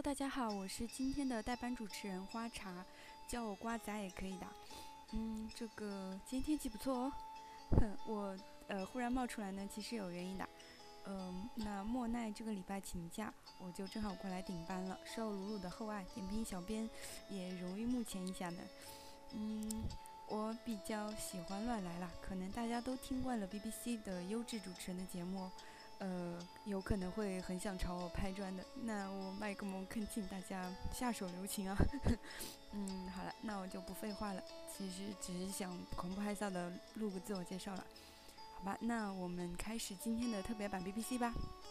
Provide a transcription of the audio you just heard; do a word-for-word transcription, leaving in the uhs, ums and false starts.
大家好，我是今天的代班主持人花茶，叫我瓜仔也可以的。嗯，这个今天天气不错哦。哼，我呃忽然冒出来呢，其实有原因的。嗯、那莫奈这个礼拜请假，我就正好过来顶班了。受鲁鲁的厚爱，点评小编也荣誉目前一下呢。嗯，我比较喜欢乱来啦，可能大家都听惯了 B B C 的优质主持人的节目，呃，有可能会很想朝我拍砖的。那我麦克风恳请大家下手留情啊。嗯，好了，那我就不废话了。其实只是想狂不害臊的录个自我介绍了，好吧？那我们开始今天的特别版 B B C 吧。